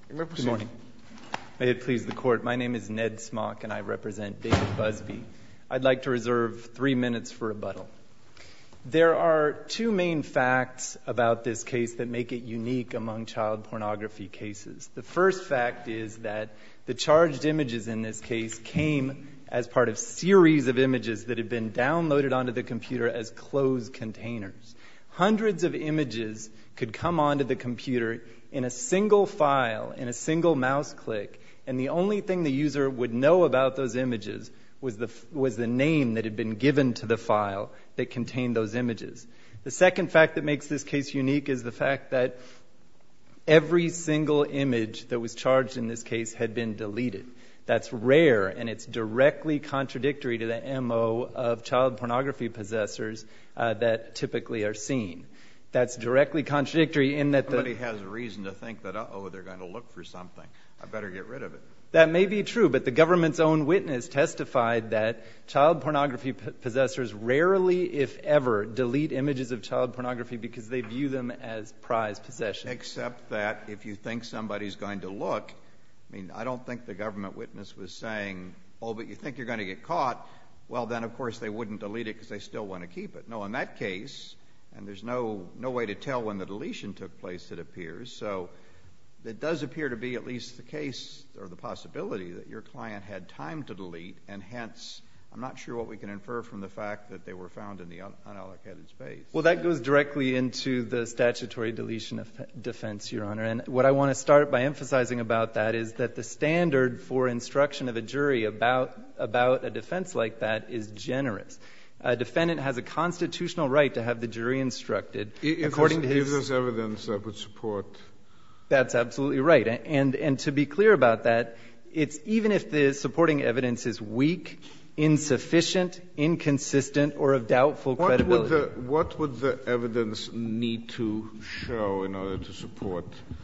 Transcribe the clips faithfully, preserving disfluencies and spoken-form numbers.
Good morning. May it please the Court, my name is Ned Smock and I represent David Busby. I'd like to reserve three minutes for rebuttal. There are two main facts about this case that make it unique among child pornography cases. The first fact is that the charged images in this case came as part of a series of images that had been downloaded onto the computer as closed containers. Hundreds of images could come onto the computer in a single file, in a single mouse click, and the only thing the user would know about those images was the, was the name that had been given to the file that contained those images. The second fact that makes this case unique is the fact that every single image that was charged in this case had been deleted. That's rare, and it's directly contradictory to the M O of child pornography possessors uh, that typically are seen. That's directly contradictory in that Somebody the... has a reason to think that, uh-oh, they're going to look for something. I better get rid of it. That may be true, but the government's own witness testified that child pornography p- possessors rarely, if ever, delete images of child pornography because they view them as prized possessions. Except that if you think somebody's going to look, I mean, I don't think the government witness was saying, oh, but you think you're going to get caught, well, then, of course, they wouldn't delete it because they still want to keep it. No, in that case, and there's no no way to tell when the deletion took place, it appears, so it does appear to be at least the case or the possibility that your client had time to delete, and hence I'm not sure what we can infer from the fact that they were found in the un- unallocated space. Well, that goes directly into the statutory deletion of defense, Your Honor. And what I want to start by emphasizing about that is that the standard for instruction of a jury about about a defense like that is generous. A defendant has a constitutional right to have the jury instructed if according to his... If there's evidence that would support... That's absolutely right. And, and to be clear about that, it's even if the supporting evidence is weak, insufficient, inconsistent, or of doubtful what credibility. Would the, what would the evidence need to show in order to support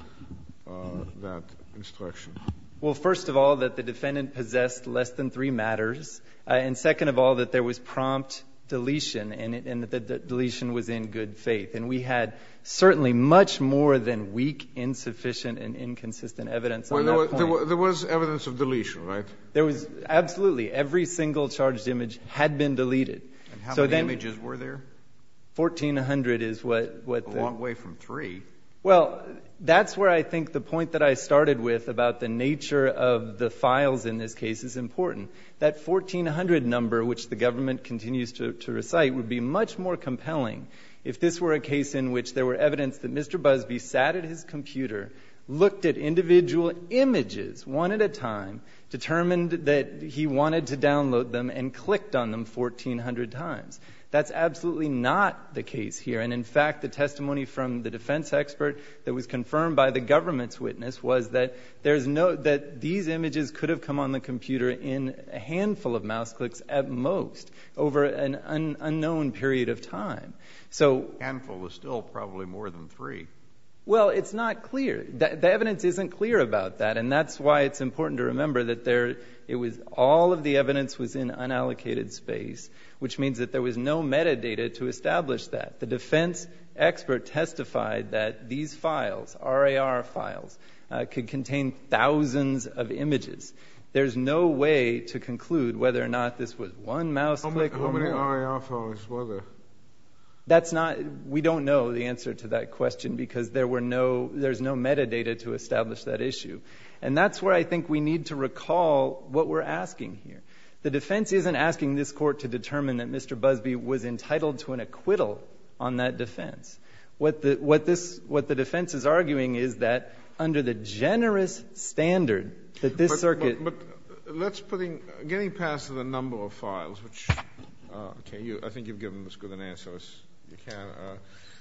uh, that instruction? Well, first of all, that the defendant possessed less than three matters, uh, and second of all, that there was prompt deletion, and, it, and that the de- deletion was in good faith. And we had certainly much more than weak, insufficient, and inconsistent evidence well, on there that was, point. There was, there was evidence of deletion, right? There was absolutely. Every single charged image had been deleted. And how so many then, images were there? fourteen hundred is what... what A the, long way from three. Well, that's where I think the point that I started with about the nature of the files in this case is important. That fourteen hundred number, which the government continues to, to recite, would be much more compelling if this were a case in which there were evidence that Mister Busby sat at his computer, looked at individual images one at a time, determined that he wanted to download them, and clicked on them fourteen hundred times. That's absolutely not the case here. And in fact, the testimony from the defense expert that was confirmed by the government's witness was that there's no, that these images could have come on the computer in a handful of mouse clicks at most over an un, unknown period of time. So, handful is still probably more than three. Well, it's not clear. The, the evidence isn't clear about that, and that's why it's important to remember that there, it was all of the evidence was in unallocated space, which means that there was no metadata to establish that. The defense expert testified that these files, R A R files, uh, could contain thousands of images. There's no way to conclude whether or not this was one mouse how click many, or how many more. R A R files were there? That's not, we don't know the answer to that question because there were no, there's no metadata to establish that issue. And that's where I think we need to recall what we're asking here. The defense isn't asking this court to determine that Mister Busby was entitled to an acquittal on that defense. What the, what this, what the defense is arguing is that under the generous standard that this but, circuit... But, but let's putting, getting past the number of files, which, uh, okay, you, I think you've given as good an answer as you can. Uh,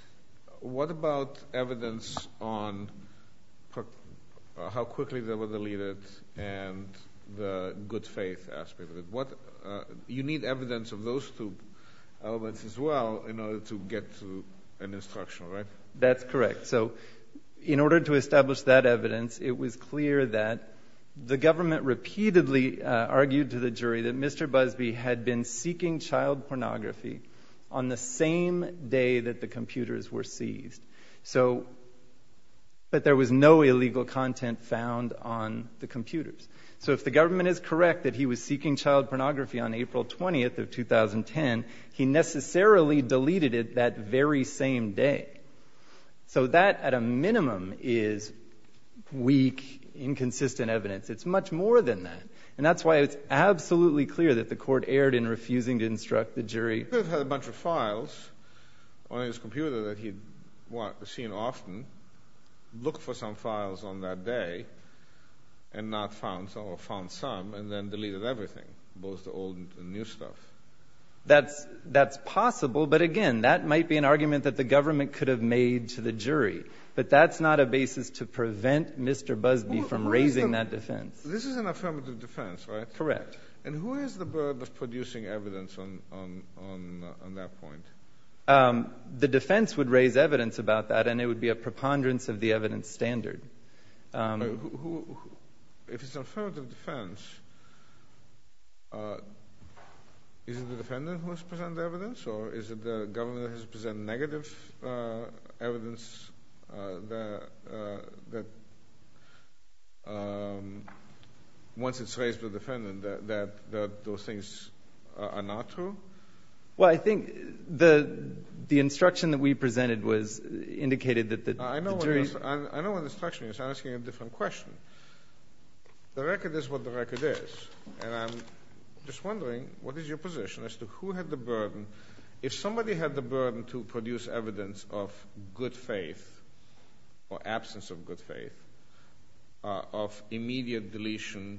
what about evidence on per, uh, how quickly they were deleted and the good faith aspect of it? What uh, you need evidence of those two elements as well in order to get to an instruction, right? That's correct. So in order to establish that evidence, it was clear that the government repeatedly uh, argued to the jury that Mister Busby had been seeking child pornography on the same day that the computers were seized. So but there was no illegal content found on the computers. So if the government is correct that he was seeking child pornography on April twentieth of two thousand ten, he necessarily deleted it that very same day. So that, at a minimum, is weak, inconsistent evidence. It's much more than that. And that's why it's absolutely clear that the court erred in refusing to instruct the jury. He could have had a bunch of files on his computer that he'd seen often, looked for some files on that day, and not found some, or found some, and then deleted everything, both the old and new stuff. That's that's possible, but again, that might be an argument that the government could have made to the jury. But that's not a basis to prevent Mister Busby who, from who raising the, that defense. This is an affirmative defense, right? Correct. And who has the burden of producing evidence on on on, uh, on that point? Um, the defense would raise evidence about that, and it would be a preponderance of the evidence standard. Um, who, who, who, if it's an affirmative defense, uh, is it the defendant who has presented evidence, or is it the government that has presented negative uh, evidence uh, that, uh, that um, once it's raised by the defendant, that, that, that those things uh, are not true? Well, I think the the instruction that we presented was indicated that the, I know the jury... What I know what the instruction is. I'm asking a different question. The record is what the record is, and I'm just wondering, what is your position as to who had the burden? If somebody had the burden to produce evidence of good faith or absence of good faith, uh, of immediate deletion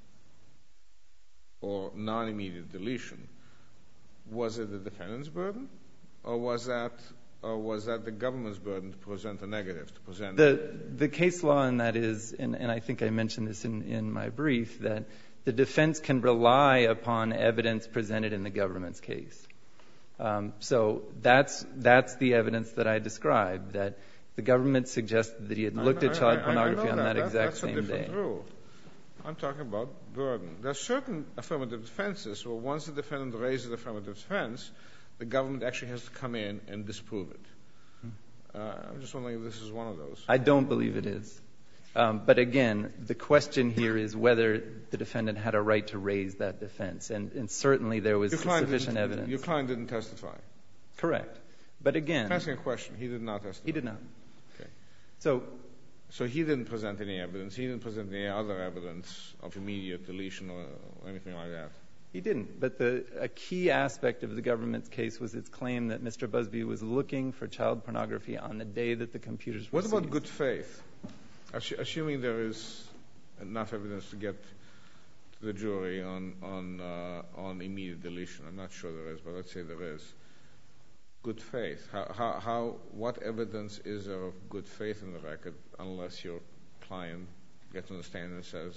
or non-immediate deletion, was it the defendant's burden, or was that, or was that the government's burden to present a negative, to present? The the case law in that is, and, and I think I mentioned this in, in my brief, that the defense can rely upon evidence presented in the government's case. Um, so that's that's the evidence that I described, that the government suggested that he had looked at child pornography on that, that exact that's same a different day. Rule. I'm talking about burden. There are certain affirmative defenses where once the defendant raises affirmative defense, the government actually has to come in and disprove it. Uh, I'm just wondering if this is one of those. I don't believe it is. Um, but again, the question here is whether the defendant had a right to raise that defense, and, and certainly there was sufficient evidence. Your client didn't testify. Correct. But again... I'm asking a question. He did not testify. He did not. Okay. So... So he didn't present any evidence. He didn't present any other evidence of immediate deletion or anything like that. He didn't. But the, a key aspect of the government's case was its claim that Mister Busby was looking for child pornography on the day that the computers were What seized. about good faith? Assuming there is enough evidence to get to the jury on on uh, on immediate deletion. I'm not sure there is, but let's say there is. Good faith. How, how, how, what evidence is there of good faith in the record unless your client gets on the stand and says,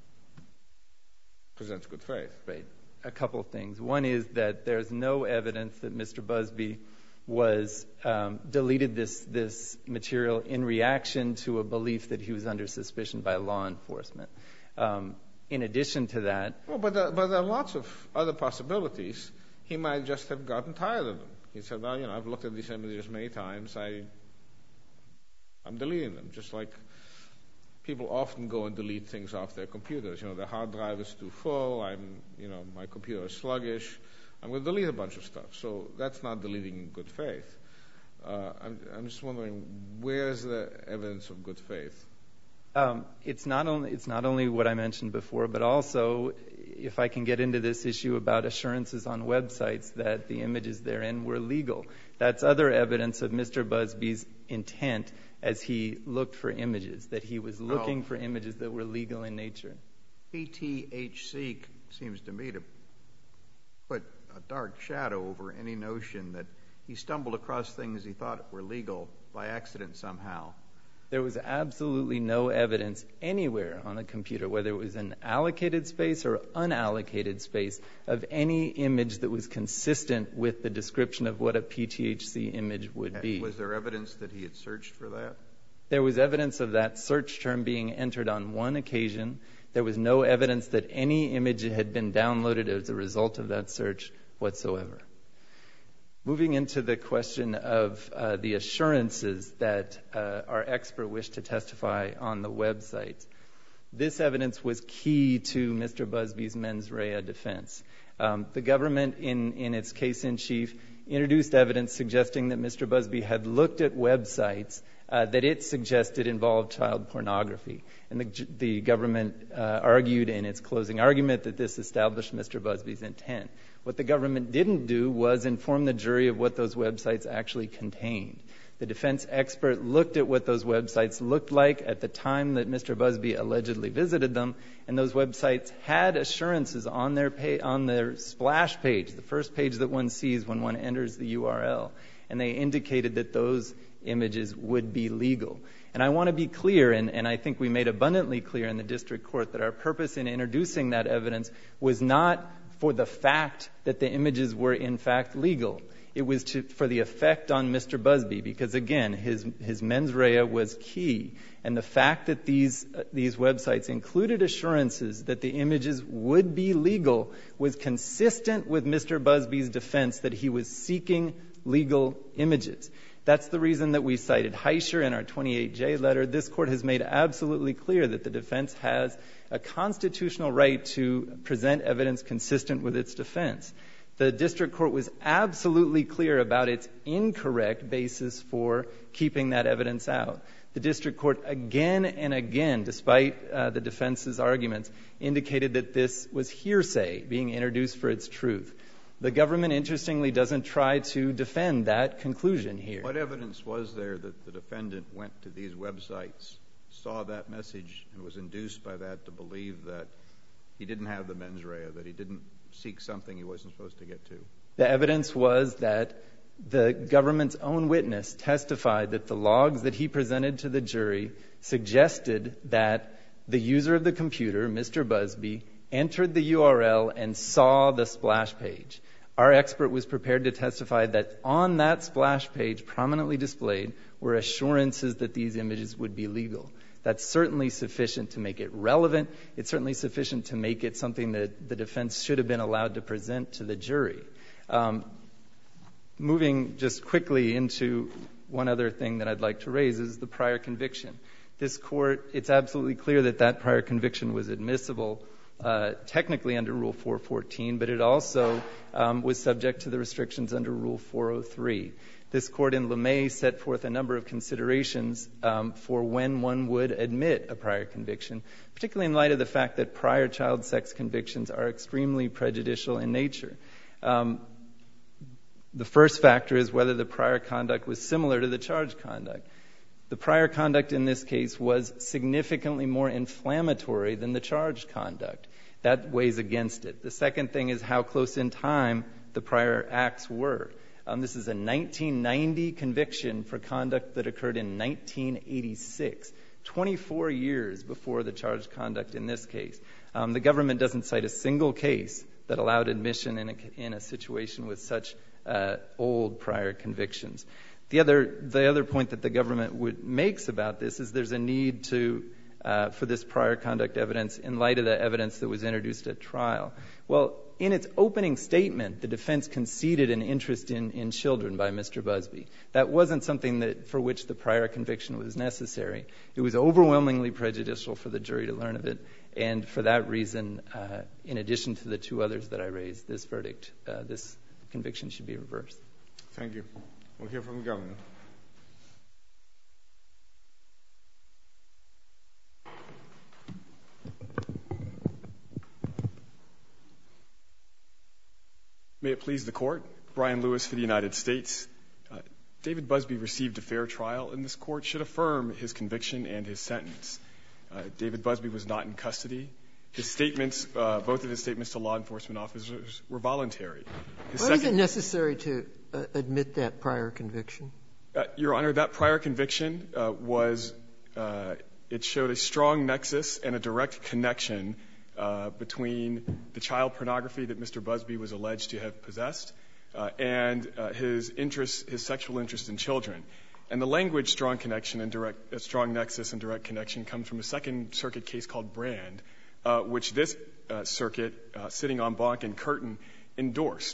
presents good faith? Right. A couple of things. One is that there's no evidence that Mister Busby was um, deleted this this material in reaction to a belief that he was under suspicion by law enforcement. Um, in addition to that... Well, but there, but there are lots of other possibilities. He might just have gotten tired of them. He said, well, you know, I've looked at these images many times. I, I'm deleting them, just like people often go and delete things off their computers. You know, their hard drive is too full. I'm, you know, my computer is sluggish. I'm going to delete a bunch of stuff. So that's not deleting in good faith. Uh, I'm, I'm just wondering, where's the evidence of good faith? Um, it's not only it's not only what I mentioned before, but also, if I can get into this issue about assurances on websites that the images therein were legal. That's other evidence of Mister Busby's intent as he looked for images, that he was looking oh. for images that were legal in nature. P T H C seems to me to put a dark shadow over any notion that he stumbled across things he thought were legal by accident somehow. There was absolutely no evidence anywhere on the computer, whether it was an allocated space or unallocated space, of any image that was consistent with the description of what a P T H C image would be. Was there evidence that he had searched for that? There was evidence of that search term being entered on one occasion. There was no evidence that any image had been downloaded as a result of that search whatsoever. Moving into the question of uh, the assurances that uh, our expert wished to testify on the website, this evidence was key to Mister Busby's mens rea defense. Um, the government, in, in its case in chief, introduced evidence suggesting that Mister Busby had looked at websites uh, that it suggested involved child pornography. And the, the government uh, argued in its closing argument that this established Mister Busby's intent. What the government didn't do was inform the jury of what those websites actually contained. The defense expert looked at what those websites looked like at the time that Mister Busby allegedly visited them, and those websites had assurances on their pa- on their splash page, the first page that one sees when one enters the U R L, and they indicated that those images would be legal. And I want to be clear, and, and I think we made abundantly clear in the district court, that our purpose in introducing that evidence was not for the fact that the images were in fact legal. It was to, for the effect on Mister Busby, because again, his his mens rea was key, and the fact that these uh, these websites included assurances that the images would be legal was consistent with Mister Busby's defense that he was seeking legal images. That's the reason that we cited Heischer in our twenty-eight J letter. This court has made absolutely clear that the defense has a constitutional right to present evidence consistent with its defense. The district court was absolutely clear about its incorrect basis for keeping that evidence out. The district court again and again, despite uh, the defense's arguments, indicated that this was hearsay being introduced for its truth. The government, interestingly, doesn't try to defend that conclusion here. What evidence was there that the defendant went to these websites, saw that message, and was induced by that to believe that he didn't have the mens rea, that he didn't seek something he wasn't supposed to get to? The evidence was that the government's own witness testified that the logs that he presented to the jury suggested that the user of the computer, Mister Busby, entered the U R L and saw the splash page. Our expert was prepared to testify that on that splash page, prominently displayed, were assurances that these images would be legal. That's certainly sufficient to make it relevant. It's certainly sufficient to make it something that the defense should have been allowed to present to the jury. Um, moving just quickly into one other thing that I'd like to raise is the prior conviction. This court, it's absolutely clear that that prior conviction was admissible uh, technically under Rule four fourteen, but it also um, was subject to the restrictions under Rule four oh three. This court in LeMay set forth a number of considerations um, for when one would admit a prior conviction, particularly in light of the fact that prior child sex convictions are extremely prejudicial in nature. Um, the first factor is whether the prior conduct was similar to the charged conduct. The prior conduct in this case was significantly more inflammatory than the charged conduct. That weighs against it. The second thing is how close in time the prior acts were. Um, this is a nineteen ninety conviction for conduct that occurred in nineteen eighty-six, twenty-four years before the charged conduct in this case. Um, the government doesn't cite a single case that allowed admission in a, in a situation with such uh, old prior convictions. The other, the other point that the government would makes about this is there's a need to uh, for this prior conduct evidence in light of the evidence that was introduced at trial. Well, in its opening statement, the defense conceded an interest in, in children by Mister Busby. That wasn't something that for which the prior conviction was necessary. It was overwhelmingly prejudicial for the jury to learn of it, and for that reason, uh, in addition to the two others that I raised, this verdict, uh, this conviction should be reversed. Thank you. We'll hear from the government. May it please the Court. Brian Lewis for the United States. Uh, David Busby received a fair trial, and this Court should affirm his conviction and his sentence. Uh, David Busby was not in custody. His statements, uh, both of his statements to law enforcement officers, were voluntary. His Why second, was it necessary to uh, admit that prior conviction? Uh, Your Honor, that prior conviction uh, was, uh, it showed a strong nexus and a direct connection Uh, between the child pornography that Mister Busby was alleged to have possessed uh, and uh, his interest, his sexual interest in children. And the language "strong connection" and direct, uh, "strong nexus" and "direct connection" comes from a Second Circuit case called Brand, uh, which this uh, circuit, uh, sitting en banc in Curtin, endorsed.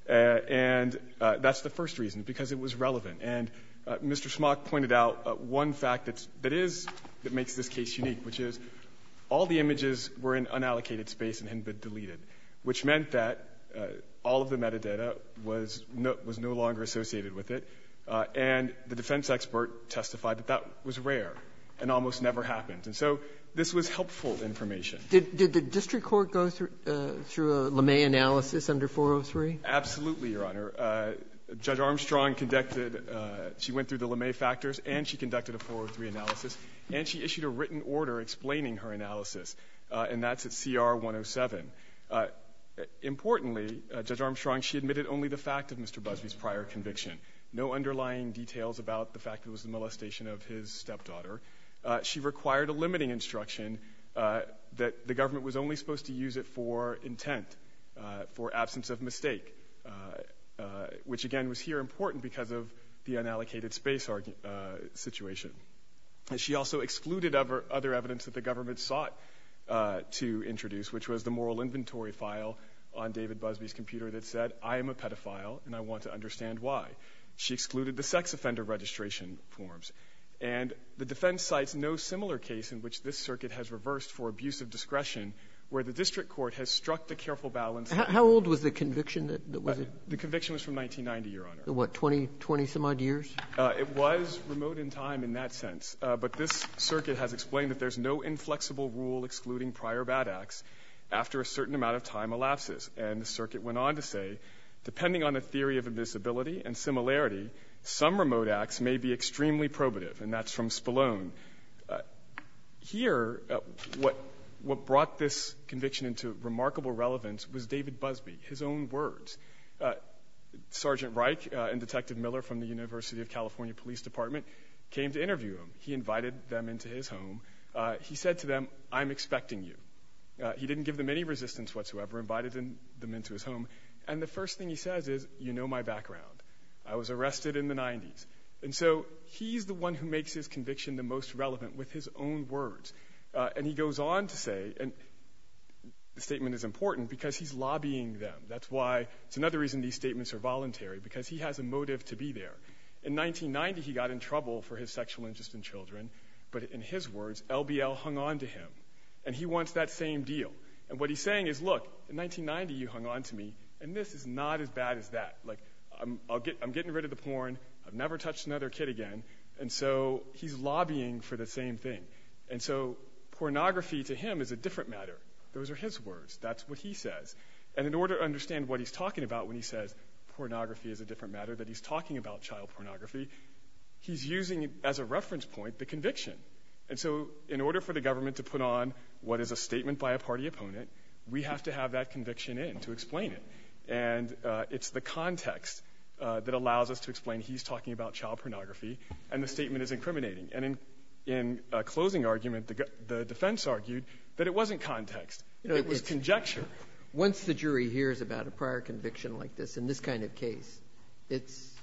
Uh, and uh, that's the first reason, because it was relevant. And uh, Mister Smock pointed out uh, one fact that's, that is that makes this case unique, which is all the images were in unallocated space and hadn't been deleted, which meant that uh, all of the metadata was no, was no longer associated with it. Uh, and the defense expert testified that that was rare and almost never happened. And so this was helpful information. Did, did the district court go through, uh, through a LeMay analysis under four oh three? Absolutely, Your Honor. Uh, Judge Armstrong conducted, uh, she went through the LeMay factors, and she conducted a four oh three analysis, and she issued a written order explaining her analysis, uh, and that's at C R one oh seven. Uh, importantly, uh, Judge Armstrong, she admitted only the fact of Mister Busby's prior conviction, no underlying details about the fact that it was the molestation of his stepdaughter. Uh, she required a limiting instruction uh, that the government was only supposed to use it for intent, uh, for absence of mistake, uh, uh, which again was here important because of the unallocated space argu- uh, situation. And she also excluded other, other evidence that the government sought uh, to introduce, which was the moral inventory file on David Busby's computer that said, I am a pedophile and I want to understand why. She excluded the sex offender registration forms. And the defense cites no similar case in which this circuit has reversed for abuse of discretion, where the district court has struck the careful balance. How, how old was the conviction that, that was uh, it? The conviction was from nineteen ninety, Your Honor. What, twenty, twenty some odd years? Uh, it was remote in time in that sense. Uh, but this circuit has explained that there's no inflexible rule excluding prior bad acts after a certain amount of time elapses. And the circuit went on to say, depending on the theory of admissibility and similarity, some remote acts may be extremely probative, and that's from Spallone. Uh, here, uh, what, what brought this conviction into remarkable relevance was David Busby, his own words. Uh, Sergeant Reich uh, and Detective Miller from the University of California Police Department came to interview him. He invited them into his home. Uh, he said to them, I'm expecting you. Uh, he didn't give them any resistance whatsoever, invited them, them into his home. And the first thing he says is, you know my background. I was arrested in the nineties. And so he's the one who makes his conviction the most relevant with his own words. Uh, and he goes on to say, and the statement is important because he's lobbying them. That's why it's another reason these statements are voluntary, because he has a motive to be there. In nineteen ninety, he got in trouble for his sexual interest in children, but in his words, L B L hung on to him. And he wants that same deal. And what he's saying is, look, in nineteen ninety, you hung on to me, and this is not as bad as that. Like, I'm, I'll get, I'm getting rid of the porn. I've never touched another kid again. And so he's lobbying for the same thing. And so pornography to him is a different matter. Those are his words. That's what he says. And in order to understand what he's talking about when he says pornography is a different matter, that he's talking about child pornography, he's using as a reference point the conviction. And so in order for the government to put on what is a statement by a party opponent, we have to have that conviction in to explain it. And uh, it's the context uh, that allows us to explain he's talking about child pornography, and the statement is incriminating. And in, in a closing argument, the, the defense argued that it wasn't context. You know, it was conjecture. Once the jury hears about a prior conviction like this, in this kind of case, it's,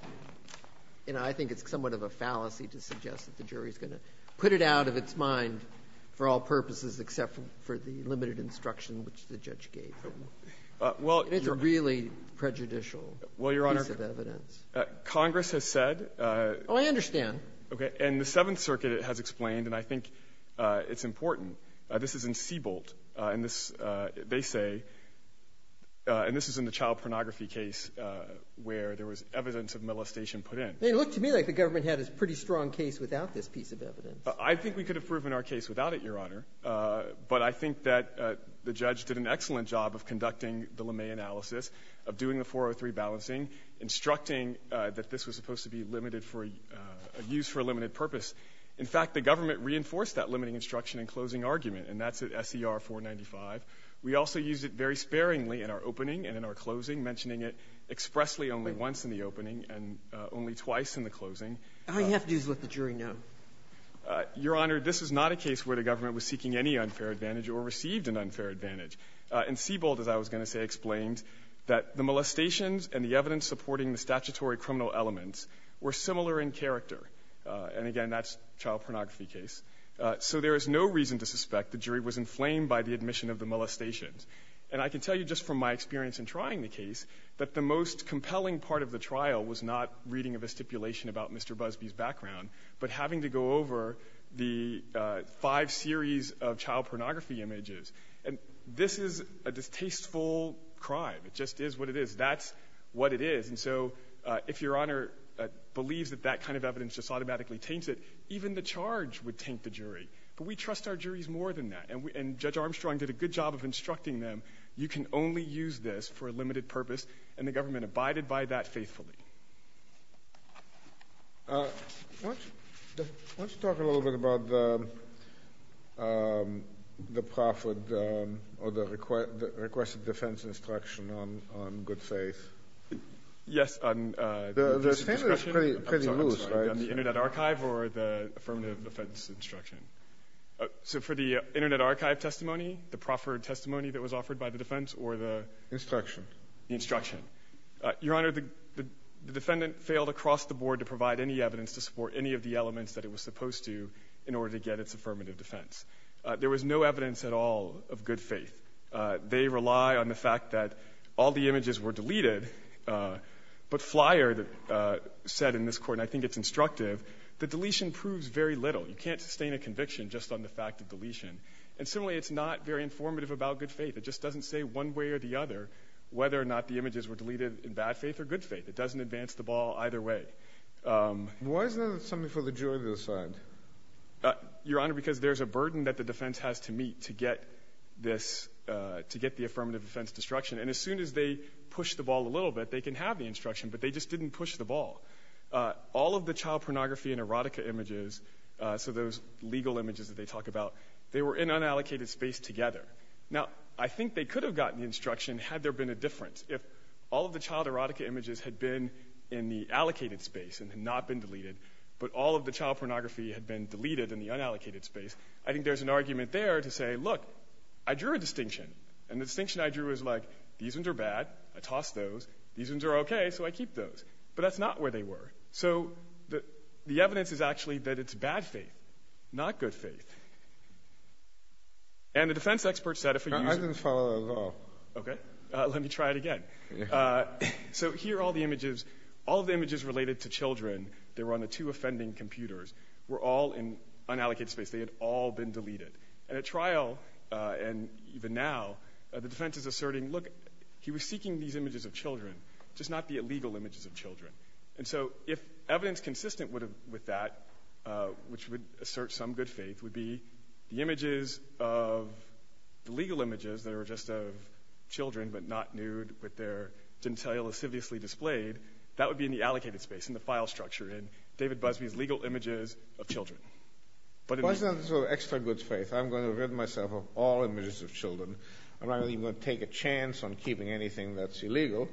you know, I think it's somewhat of a fallacy to suggest that the jury is going to put it out of its mind for all purposes except for, for the limited instruction which the judge gave them. Uh, well, it's a really prejudicial well, Your Honor, piece of evidence. Uh, Congress has said. Uh, oh, I understand. Okay, and the Seventh Circuit has explained, and I think uh, it's important. Uh, this is in Seabolt, uh, and this uh, they say, uh, and this is in the child pornography case uh, where there was evidence of molestation put in. It looked to me like the government had a pretty strong case without this piece of evidence. Uh, I think we could have proven our case without it, Your Honor. Uh, but I think that uh, the judge did an excellent job of conducting the LeMay analysis, of doing the four oh three balancing, instructing uh, that this was supposed to be limited for uh, a use for a limited purpose. In fact, the government reinforced that limiting instruction in closing argument, and that's at S E R four ninety-five. We also used it very sparingly in our opening and in our closing, mentioning it expressly only once in the opening and uh, only twice in the closing. All you have to do is let the jury know. Uh, Your Honor, this is not a case where the government was seeking any unfair advantage or received an unfair advantage. Uh, and Seabolt, as I was going to say, explained that the molestations and the evidence supporting the statutory criminal elements were similar in character. Uh, and again, that's child pornography case. Uh, so there is no reason to suspect the jury was inflamed by the admission of the molestations. And I can tell you just from my experience in trying the case that the most compelling part of the trial was not reading of a stipulation about Mister Busby's background, but having to go over the uh, five series of child pornography images. And this is a distasteful crime. It just is what it is. That's what it is. And so uh, if Your Honor uh, believes that that kind of evidence just automatically taints it, even the charge would taint the jury. But we trust our juries more than that. And, we, and Judge Armstrong did a good job of instructing them, you can only use this for a limited purpose, and the government abided by that faithfully. Uh, why, don't you, why don't you talk a little bit about the, um, the proffered um, or the, requ- the requested defense instruction on, on good faith? Yes, on uh, the, the the standard is pretty, pretty sorry, loose, sorry, right? On the Internet Archive or the affirmative offense instruction? Uh, so for the uh, Internet Archive testimony, the proffered testimony that was offered by the defense, or the instruction? The instruction. Uh, Your Honor, the, the, the defendant failed across the board to provide any evidence to support any of the elements that it was supposed to in order to get its affirmative defense. Uh, there was no evidence at all of good faith. Uh, they rely on the fact that all the images were deleted, uh, but Flyer uh, said in this court, and I think it's instructive, the deletion proves very little. You can't sustain a conviction just on the fact of deletion. And similarly, it's not very informative about good faith. It just doesn't say one way or the other whether or not the images were deleted in bad faith or good faith. It doesn't advance the ball either way. Um, Why isn't that something for the jury to decide? Uh, Your Honor, because there's a burden that the defense has to meet to get this, uh, to get the affirmative defense instruction. And as soon as they push the ball a little bit, they can have the instruction, but they just didn't push the ball. Uh, all of the child pornography and erotica images, uh, so those legal images that they talk about, they were in unallocated space together. Now, I think they could have gotten the instruction had there been a difference. If all of the child erotica images had been in the allocated space and had not been deleted, but all of the child pornography had been deleted in the unallocated space, I think there's an argument there to say, look, I drew a distinction. And the distinction I drew is like, these ones are bad, I toss those. These ones are okay, so I keep those. But that's not where they were. So the, the evidence is actually that it's bad faith, not good faith. And the defense expert said if a user... I didn't follow that at all. Okay. Uh, let me try it again. Yeah. Uh, so here all the images, all of the images related to children that were on the two offending computers were all in unallocated space. They had all been deleted. And at trial, uh, and even now, uh, the defense is asserting, look, he was seeking these images of children, just not the illegal images of children. And so if evidence consistent would have, with that, uh, which would assert some good faith, would be the images of the legal images that are just of children but not nude with their genitalia lasciviously displayed, that would be in the allocated space, in the file structure, in David Busby's legal images of children. But in Why the, is that sort of extra good faith? I'm going to rid myself of all images of children. I'm not even going to take a chance on keeping anything that's illegal.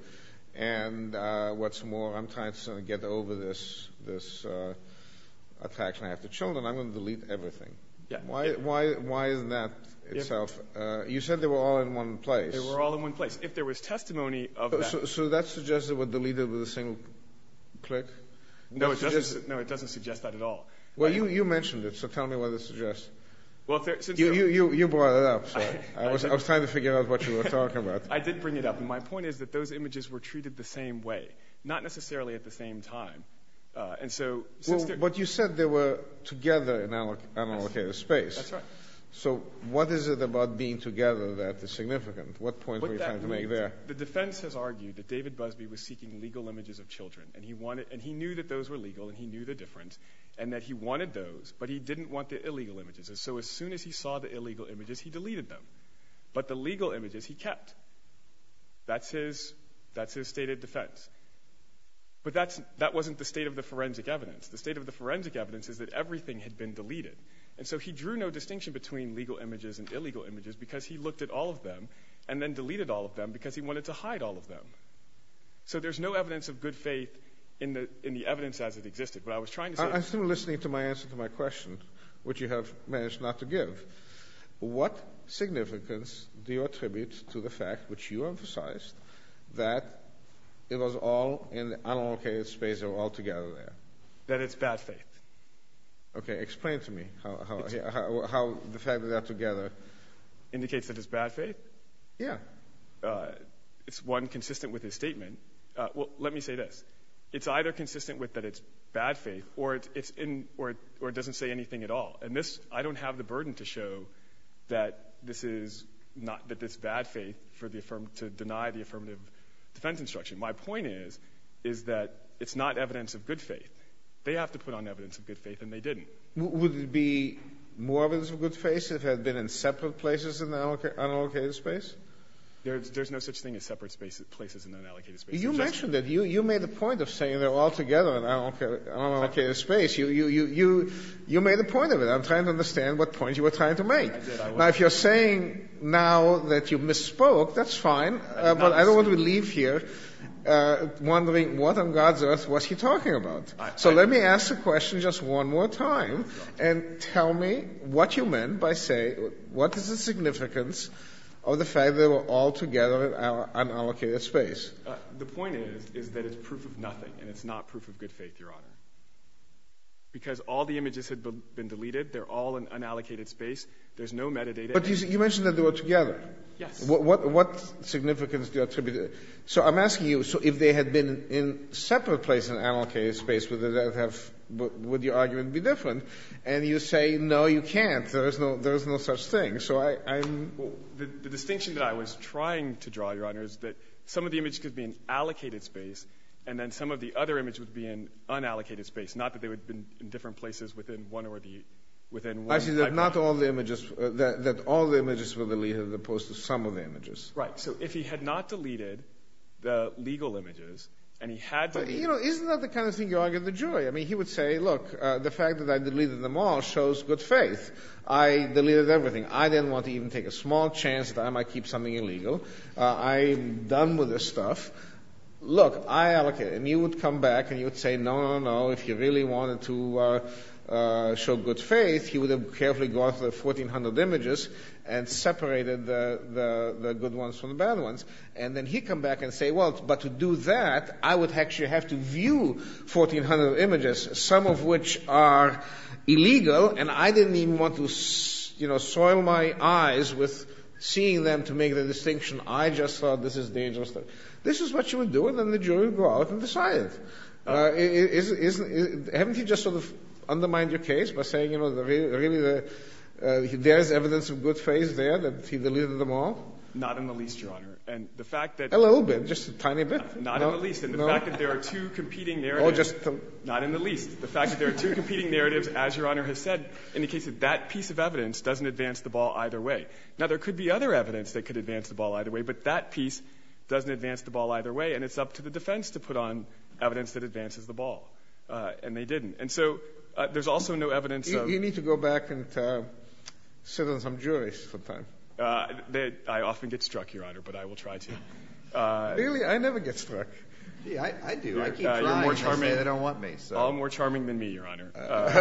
And uh, what's more, I'm trying to sort of get over this this uh, attraction I have to children. I'm going to delete everything. Yeah. Why, why, why isn't that itself? Uh, you said they were all in one place. They were all in one place. If there was testimony of so, that. So, so that suggests they were deleted with a single click? No, that it doesn't. suggests, No, it doesn't suggest that at all. Well, I, you, you mentioned it, so tell me what it suggests. Well, if there, since You, there, you, you, you brought it up, so I, I was, did. I was trying to figure out what you were talking about. I did bring it up, and my point is that those images were treated the same way, not necessarily at the same time. Uh, and so, since Well, but you said they were together in unalloc- unallocated space. That's right. So what is it about being together that is significant? What point What were you that trying to make means- there? The defense has argued that David Busby was seeking legal images of children, and he wanted, and he knew that those were legal, and he knew the difference, and that he wanted those, but he didn't want the illegal images. And so, as soon as he saw the illegal images, he deleted them. But the legal images he kept. That's his. That's his stated defense. But that's that wasn't the state of the forensic evidence. The state of the forensic evidence is that everything had been deleted. And so he drew no distinction between legal images and illegal images because he looked at all of them and then deleted all of them because he wanted to hide all of them. So there's no evidence of good faith in the in the evidence as it existed. What I was trying to say... I, I'm still listening to my answer to my question, which you have managed not to give. What significance do you attribute to the fact, which you emphasized, that it was all in the unallocated space, they were all together there? That it's bad faith. Okay, explain to me how, how, how, how the fact that they're together... Indicates that it's bad faith? Yeah. uh, it's one consistent with his statement. Uh, well, let me say this. It's either consistent with that it's bad faith, or it's, it's in, or, or it doesn't say anything at all. And this, I don't have the burden to show that this is not, that this bad faith for the affirm, to deny the affirmative defense instruction. My point is, is that it's not evidence of good faith. They have to put on evidence of good faith, and they didn't. Would it be more evidence of good faith if it had been in separate places in the alloc- unallocated space? There's, there's no such thing as separate spaces, places in unallocated space. You There's mentioned that. You, you made a point of saying they're all together in unallocated, unallocated space. You, you, you, you, you made a point of it. I'm trying to understand what point you were trying to make. I did. I now, if you're saying now that you misspoke, that's fine. Uh, but I don't want to leave here uh, wondering what on God's earth was he talking about. I, so I, let me ask the question just one more time and tell me what you meant by saying, what is the significance of the fact that they were all together in our unallocated space? Uh, the point is, is that it's proof of nothing, and it's not proof of good faith, Your Honor. Because all the images had been deleted, they're all in unallocated space. There's no metadata. But you, you mentioned that they were together. Yes. What, what, what significance do you attribute to it? So I'm asking you, so if they had been in separate places in unallocated space, would that have, would your argument be different? And you say, no, you can't. There is no, there is no such thing. So I, I'm... Well, the, the distinction that I was trying to draw, Your Honor, is that some of the images could be in allocated space, and then some of the other images would be in unallocated space, not that they would have been in different places within one or the within one. I see that pipeline. not all the images, uh, that, that all the images were deleted as opposed to some of the images. Right. So if he had not deleted the legal images, and he had But, deleted... you know, isn't that the kind of thing you argue to the jury? I mean, he would say, look, uh, the fact that I deleted them all shows good faith. I deleted everything. I didn't want to even take a small chance that I might keep something illegal. Uh, I'm done with this stuff. Look, I allocate. And you would come back and you would say, no, no, no, if you really wanted to uh, uh, show good faith, he would have carefully gone through the fourteen hundred images and separated the, the, the good ones from the bad ones. And then he'd come back and say, well, but to do that, I would actually have to view fourteen hundred images, some of which are illegal, and I didn't even want to, you know, soil my eyes with seeing them to make the distinction. I just thought this is dangerous stuff. This is what you would do, and then the jury would go out and decide it. Uh, is, is, is, haven't you just sort of undermined your case by saying, you know, the, really the, uh, there's evidence of good faith there that he deleted them all? Not in the least, Your Honor. And the fact that... A little bit, just a tiny bit. Uh, not no, in the least. And the no. fact that there are two competing narratives... Oh, just... To... Not in the least. The fact that there are two competing narratives, as Your Honor has said, indicates that that piece of evidence doesn't advance the ball either way. Now, there could be other evidence that could advance the ball either way, but that piece doesn't advance the ball either way, and it's up to the defense to put on evidence that advances the ball. Uh, and they didn't. And so uh, there's also no evidence you, of... You need to go back and uh, sit on some juries sometime. Uh, they, I often get struck, Your Honor, but I will try to. Uh, really? I never get struck. Gee, I, I do. I keep uh, trying. You're more They charming. say they don't want me. So. All more charming than me, Your Honor.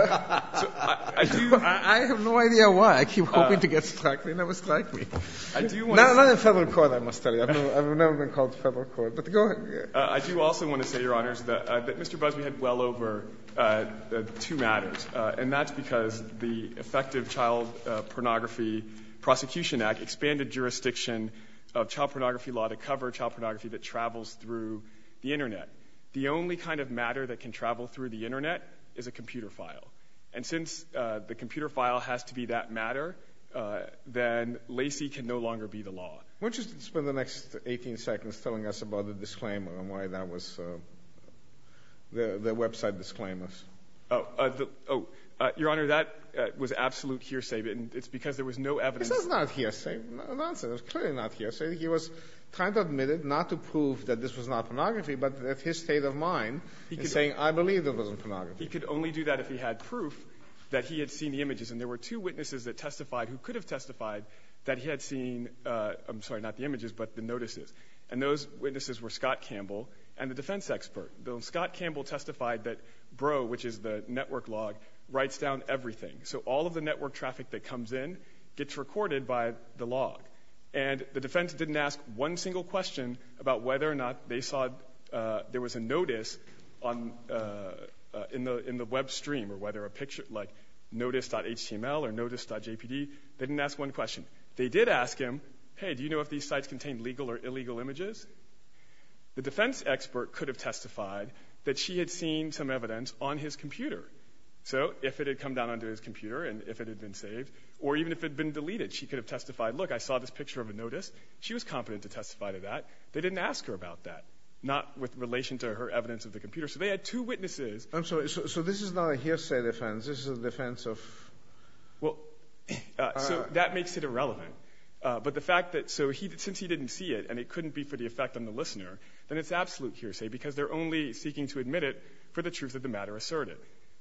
Uh, so I, I do... I, I have no idea why. I keep hoping uh, to get struck. They never strike me. I do want not, to... not in federal court, I must tell you. I've never, I've never been called to federal court. But go ahead. Uh, I do also want to say, Your Honors, that, uh, that Mister Busby had well over uh, uh, two matters, uh, and that's because the Effective Child uh, Pornography Prosecution Act expanded jurisdiction of child pornography law to cover child pornography that travels through the Internet. The only kind of matter that can travel through the Internet is a computer file. And since uh, the computer file has to be that matter, uh, then Lacey can no longer be the law. Why don't you spend the next eighteen seconds telling us about the disclaimer and why that was uh, the, the website disclaimers? Oh, uh, the, oh uh, Your Honor, that uh, was absolute hearsay, and it's because there was no evidence. This is not hearsay. No, nonsense. It's clearly not hearsay. He was trying to admit it, not to prove that this was not pornography, but that his state of mind in saying, I believe it wasn't pornography. He could only do that if he had proof that he had seen the images. And there were two witnesses that testified who could have testified that he had seen, uh, I'm sorry, not the images, but the notices. And those witnesses were Scott Campbell and the defense expert. Though Scott Campbell testified that Bro, which is the network log, writes down everything. So all of the network traffic that comes in gets recorded by the log. And the defense didn't ask one single question about whether or not they saw uh, there was a notice on uh, uh, in the in the web stream, or whether a picture like notice dot H T M L or notice dot J P G. They didn't ask one question. They did ask him, hey, do you know if these sites contain legal or illegal images? The defense expert could have testified that she had seen some evidence on his computer. So if it had come down onto his computer and if it had been saved, or even if it had been deleted, she could have testified, look, I saw this picture of a notice. She was competent to testify to that. They didn't ask her about that, not with relation to her evidence of the computer. So they had two witnesses. I'm sorry, so, so this is not a hearsay defense. This is a defense of... Well, uh, so uh, that makes it irrelevant. Uh, but the fact that, so he, since he didn't see it and it couldn't be for the effect on the listener, then it's absolute hearsay because they're only seeking to admit it for the truth of the matter asserted.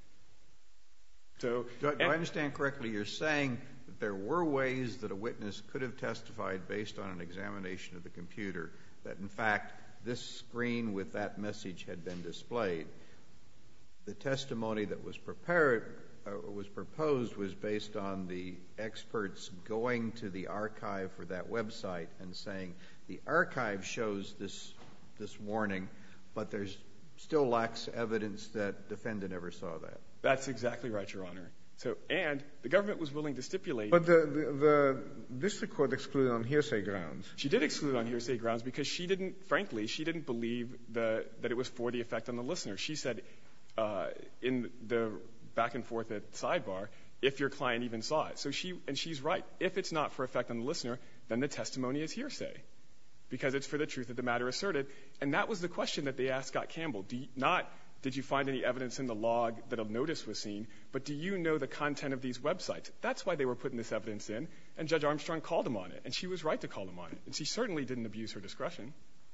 So, do, I, do I understand correctly? You're saying that there were ways that a witness could have testified based on an examination of the computer that, in fact, this screen with that message had been displayed. The testimony that was prepared uh, was proposed was based on the experts going to the archive for that website and saying the archive shows this this warning, but there's still lacks evidence that defendant ever saw that. That's exactly right, Your Honor. So, and the government was willing to stipulate. But the, the, the district court excluded on hearsay grounds. She did exclude on hearsay grounds because she didn't, frankly, she didn't believe the, that it was for the effect on the listener. She said uh, in the back and forth at sidebar, if your client even saw it. So she, and she's right. If it's not for effect on the listener, then the testimony is hearsay because it's for the truth of the matter asserted. And that was the question that they asked Scott Campbell. Do you, not did you find any evidence in the log that a notice was seen, but do you know the content of these websites? That's why they were putting this evidence in, and Judge Armstrong called him on it, and she was right to call him on it, and she certainly didn't abuse her discretion.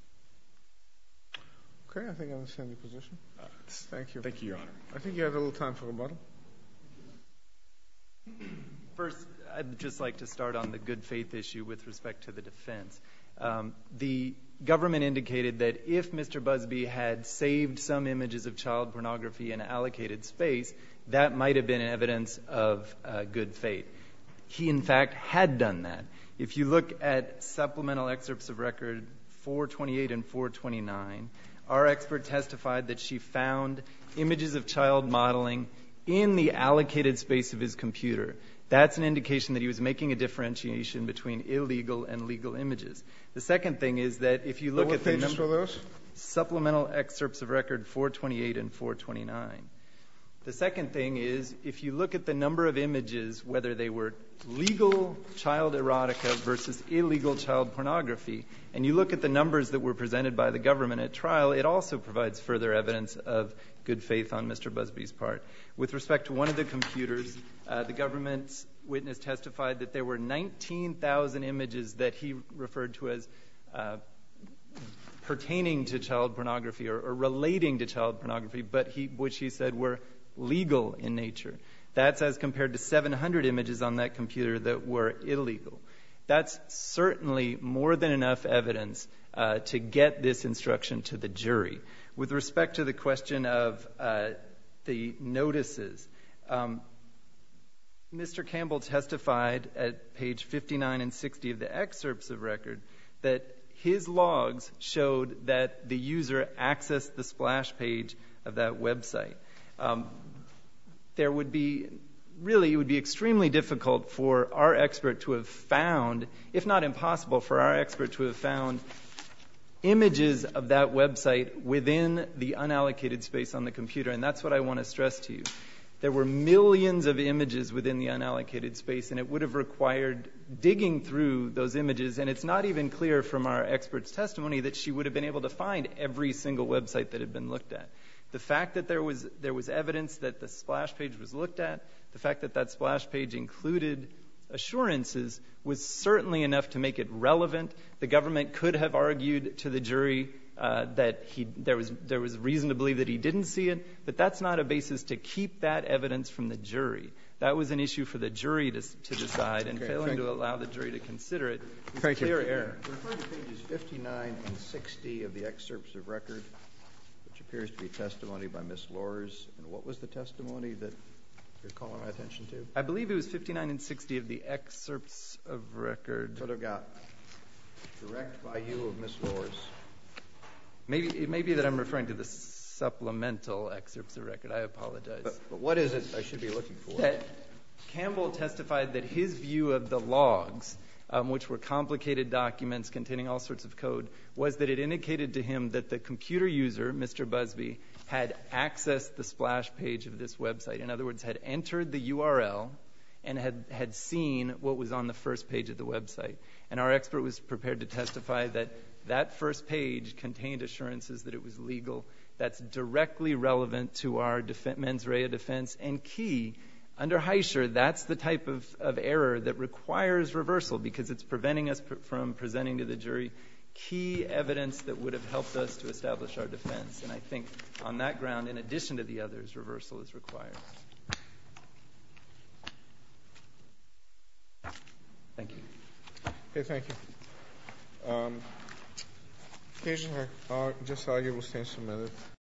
Okay, I think I understand your position. Uh, Thank you. Thank you, Your Honor. I think you have a little time for rebuttal. First, I'd just like to start on the good faith issue with respect to the defense. Um, the government indicated that if Mister Busby had saved some images of child pornography in allocated space, that might have been evidence of uh, good faith. He, in fact, had done that. If you look at supplemental excerpts of record four twenty-eight and four twenty-nine, our expert testified that she found images of child modeling in the allocated space of his computer. That's an indication that he was making a differentiation between illegal and legal images. The second thing is that if you look what at the pages number, were those? Supplemental excerpts of record four twenty-eight and four twenty-nine. The second thing is if you look at the number of images, whether they were legal child erotica versus illegal child pornography, and you look at the numbers that were presented by the government at trial, it also provides further evidence of good faith on Mister Busby's part. With respect to one of the computers, uh, the government's witness testified that there were nineteen thousand images that he referred to as uh, pertaining to child pornography or, or relating to child pornography, but he, which he said were legal in nature. That's as compared to seven hundred images on that computer that were illegal. That's certainly more than enough evidence uh, to get this instruction to the jury. With respect to the question of uh, the notices, um, Mister Campbell testified at page fifty-nine and sixty of the excerpts of record that his logs showed that the user accessed the splash page of that website. Um, there would be, really, it would be extremely difficult for our expert to have found, if not impossible, for our expert to have found images of that website within the unallocated space on the computer, and that's what I want to stress to you. There were millions of images within the unallocated space, and it would have required digging through those images, and it's not even clear from our expert's testimony that she would have been able to find every single website that had been looked at. The fact that there was there was evidence that the splash page was looked at, the fact that that splash page included assurances was certainly enough to make it relevant. The government could have argued to the jury uh, that he there was there was reason to believe that he didn't see it, but that's not a basis to keep that evidence from the jury. That was an issue for the jury to, to decide, and okay, failing to allow the jury to consider it was thank clear you. error. Refer to pages fifty-nine and sixty of the excerpts of record, which appears to be testimony by Miss Lors. And what was the testimony that you're calling my attention to? I believe it was fifty-nine and sixty of the excerpts of record. Sort of got direct by you of Miss Lors. Maybe it may be that I'm referring to the supplemental excerpts of record. I apologize. But, but what is it I should be looking for? That Campbell testified that his view of the logs um, which were complicated documents containing all sorts of code, was that it indicated to him that the computer user, Mister Busby, had accessed the splash page of this website. In other words, had entered the U R L and had, had seen what was on the first page of the website. And our expert was prepared to testify that that first page contained assurances that it was legal. That's directly relevant to our def- mens rea defense. And key, under Heischer, that's the type of, of error that requires reversal because it's preventing us pr- from presenting to the jury key evidence that would have helped us to establish our defense. And I think on that ground, in addition to the others, reversal is required. Thank you. Okay, thank you. Um, Occasion, uh, just argue will stand submitted.